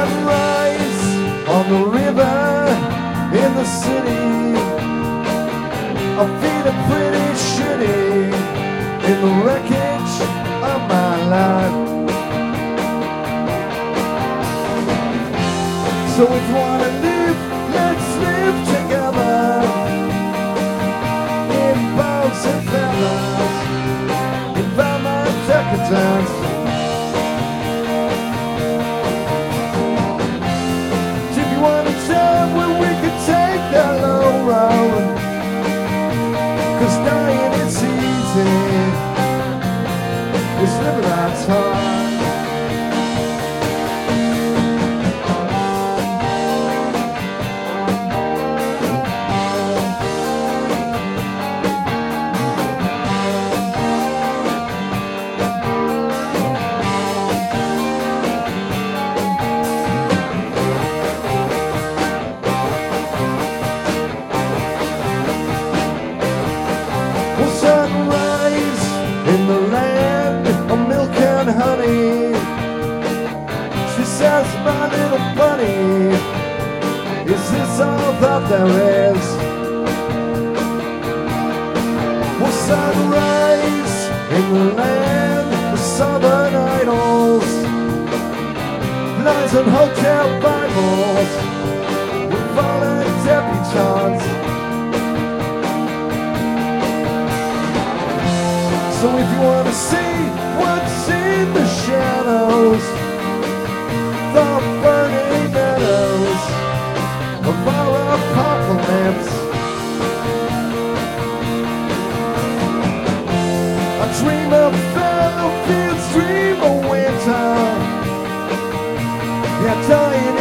sunrise on the river in the city. I'm feeling pretty shitty in the wreckage of my life. So if you wanna live, let's live together in bones and feathers, in Vermont decadence. If you want a time when we could take the low road, 'cause dying it's easy, it's living that's hard. Sunrise in the land of milk and honey. She says, my little bunny, is this all that there is? Well, sunrise in the land of southern idols, lies and hotel Bibles with fallen debutantes. So if you want to see what's in the shadows, the burning meadows of our apocalypse, I dream of battlefields, dream of winter, yeah, dying